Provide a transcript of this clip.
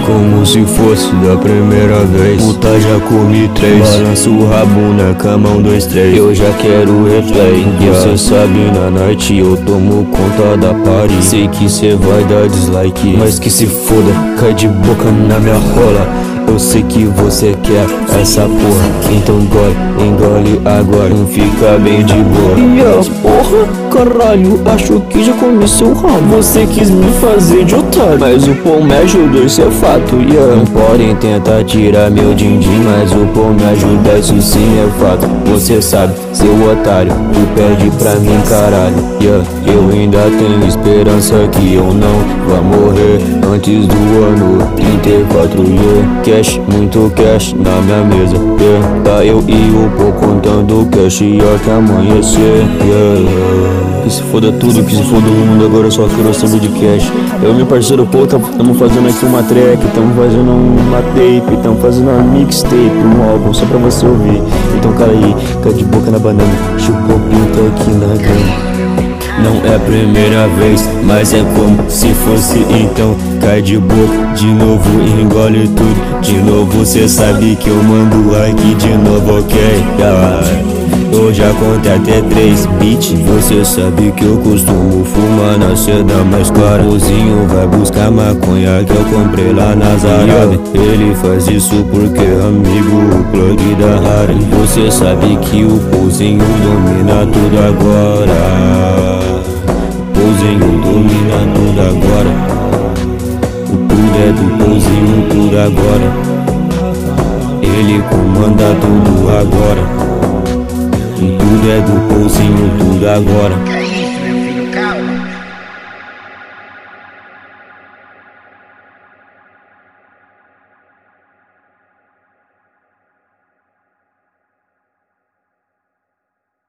como se fosse da primeira vez. Puta, já comi 3, balanço o rabo na cama, 1, 2, 3. Eu já quero replay, cê sabe na night eu tomo conta da party. Sei que cê vai dar dislike, mas que se foda, cai de boca na minha rola. Eu sei que você quer essa porra, então engole agora, não fica bem de boa. Porra, caralho, acho que já comi seu rabo. Você quis me fazer de otário, mas o pão me ajudou, isso é fato. Não podem tentar tirar meu din-din, mas o pão me ajuda, isso sim é fato. Você sabe, seu otário, tu pede pra mim, caralho. Eu ainda tenho esperança que eu não vá morrer antes do ano 34. Cash, muito cash na minha mesa. Tá eu e o pô contando cash e até amanhecer. Que se foda tudo, que se foda o mundo, agora eu só quero saber de cash. Eu e meu parceiro pô, tamo fazendo aqui uma track, tamo fazendo uma tape, tamo fazendo uma mixtape, um álbum só pra você ouvir. Então cara aí, cai de boca na banana, chupou pinto aqui na grama. Não é a primeira vez, mas é como se fosse, então cai de boca de novo, engole tudo de novo. Cê sabe que eu mando like de novo, ok? Eu já contei até 3 beats. Você sabe que eu costumo fumar na seda mais clara. O Pozinho vai buscar maconha que eu comprei lá na Zara. Ele faz isso porque é amigo, o plug da Rara. Você sabe que o Pozinho domina tudo agora. Pozinho domina tudo agora. O tudo é do Pozinho, tudo agora. Ele comanda tudo agora. Tudo é do Pozinho, tudo agora.